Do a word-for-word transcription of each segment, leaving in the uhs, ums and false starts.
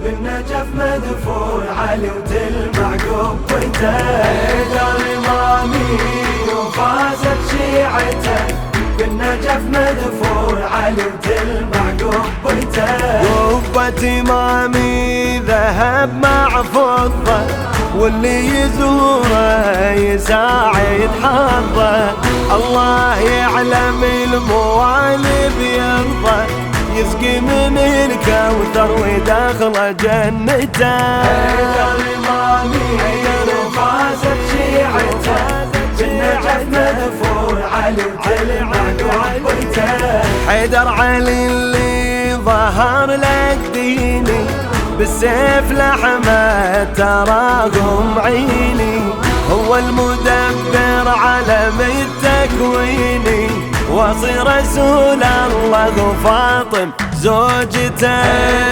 بالنجف مدفون علي وتلمع قبته. حيدر إمامي وفازت شيعته، بالنجف مدفون علي وتلمع قبته. قبة إمامي ذهب مع فضة، واللي يزوره يساعد حظه. الله يعلم الموالب يرضى، يسقي من الكوثر ويدخل جنته. حيدر إمامي وفازت شيعته، بالنجف مدفون علي وتلمع قبته. حيدر علي اللي ظهر لك ديني، بالسيف لحمه تراهم عيني. هو المدبر عالم التكويني، وصي رسول الله وفاطم زوجته.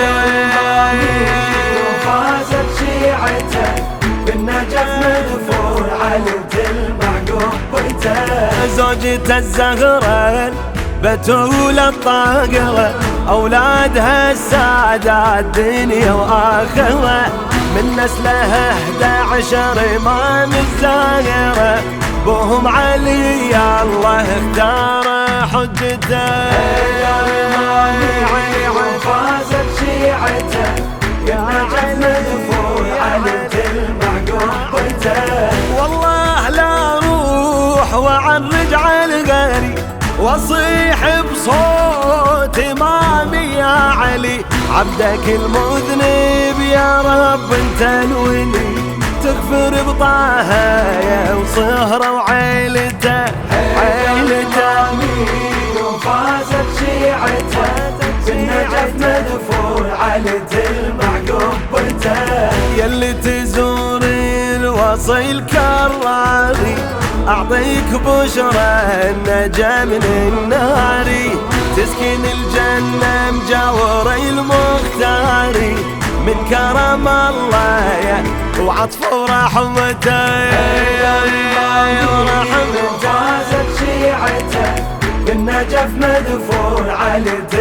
وفازت شيعته، بالنجف مدفون علي وتلمع قبته. زوجته الزهرة بتول الطاقرة، أولادها السادات دنيا وآخرة. من نسلها احدى عشر إمام الزاهرة، بوهم علي يا الله اختار حجته. وفازت شيعته، بالنجف مدفون علي وتلمع قبته. والله لا روح وعرج على الغري، واصيح بصوت إمامي يا علي. عبدك المذنب يا رب انت الولي، تغفر بطه يا وصهره وعيلته. عيلته وفازت شيعته، بالنجف مدفون علي تلمع قبته. يلي تزور الوصي الكراري، أعطيك بشرى النجا من النار. تسكن الجنة مجاوري المختاري، من كرم الله يا وعطف ورحمته. وفازت شيعته، بالنجف مدفون علي